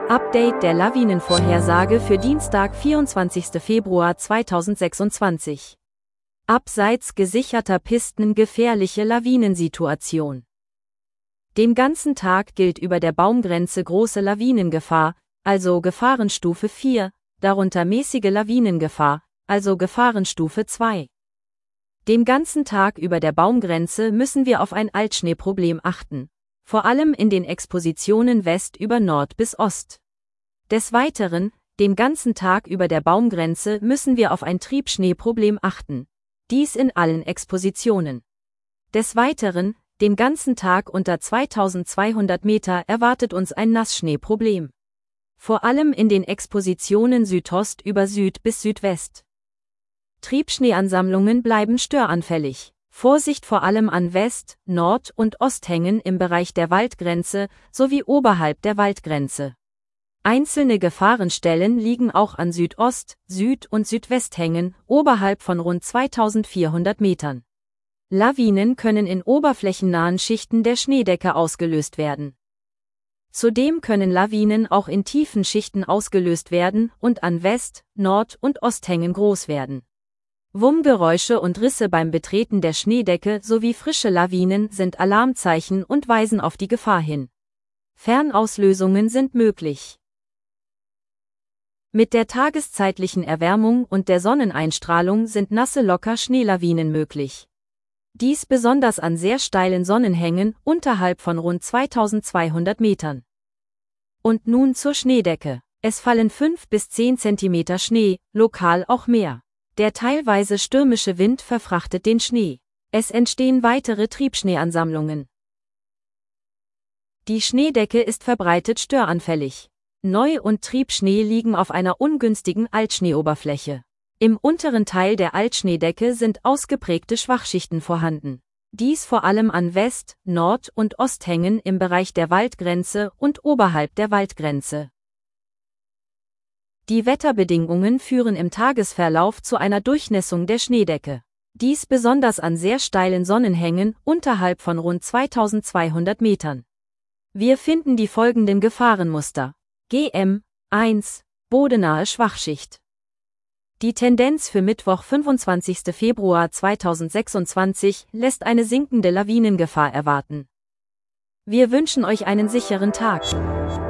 Update der Lawinenvorhersage für Dienstag, 24. Februar 2026. Abseits gesicherter Pisten gefährliche Lawinensituation. Den ganzen Tag gilt über der Baumgrenze große Lawinengefahr, also Gefahrenstufe 4, darunter mäßige Lawinengefahr, also Gefahrenstufe 2. Den ganzen Tag über der Baumgrenze müssen wir auf ein Altschneeproblem achten, vor allem in den Expositionen West über Nord bis Ost. Des Weiteren, den ganzen Tag über der Baumgrenze müssen wir auf ein Triebschneeproblem achten, dies in allen Expositionen. Des Weiteren, den ganzen Tag unter 2200 Meter erwartet uns ein Nassschneeproblem. Vor allem in den Expositionen Südost über Süd bis Südwest. Triebschneeansammlungen bleiben störanfällig. Vorsicht vor allem an West-, Nord- und Osthängen im Bereich der Waldgrenze sowie oberhalb der Waldgrenze. Einzelne Gefahrenstellen liegen auch an Südost-, Süd- und Südwesthängen oberhalb von rund 2400 Metern. Lawinen können in oberflächennahen Schichten der Schneedecke ausgelöst werden. Zudem können Lawinen auch in tiefen Schichten ausgelöst werden und an West-, Nord- und Osthängen groß werden. Wummgeräusche und Risse beim Betreten der Schneedecke sowie frische Lawinen sind Alarmzeichen und weisen auf die Gefahr hin. Fernauslösungen sind möglich. Mit der tageszeitlichen Erwärmung und der Sonneneinstrahlung sind nasse Locker-Schneelawinen möglich. Dies besonders an sehr steilen Sonnenhängen unterhalb von rund 2200 Metern. Und nun zur Schneedecke. Es fallen 5 bis 10 cm Schnee, lokal auch mehr. Der teilweise stürmische Wind verfrachtet den Schnee. Es entstehen weitere Triebschneeansammlungen. Die Schneedecke ist verbreitet störanfällig. Neu- und Triebschnee liegen auf einer ungünstigen Altschneeoberfläche. Im unteren Teil der Altschneedecke sind ausgeprägte Schwachschichten vorhanden. Dies vor allem an West-, Nord- und Osthängen im Bereich der Waldgrenze und oberhalb der Waldgrenze. Die Wetterbedingungen führen im Tagesverlauf zu einer Durchnässung der Schneedecke. Dies besonders an sehr steilen Sonnenhängen unterhalb von rund 2200 Metern. Wir finden die folgenden Gefahrenmuster. GM 1. Bodenahe Schwachschicht. Die Tendenz für Mittwoch, 25. Februar 2026 lässt eine sinkende Lawinengefahr erwarten. Wir wünschen euch einen sicheren Tag.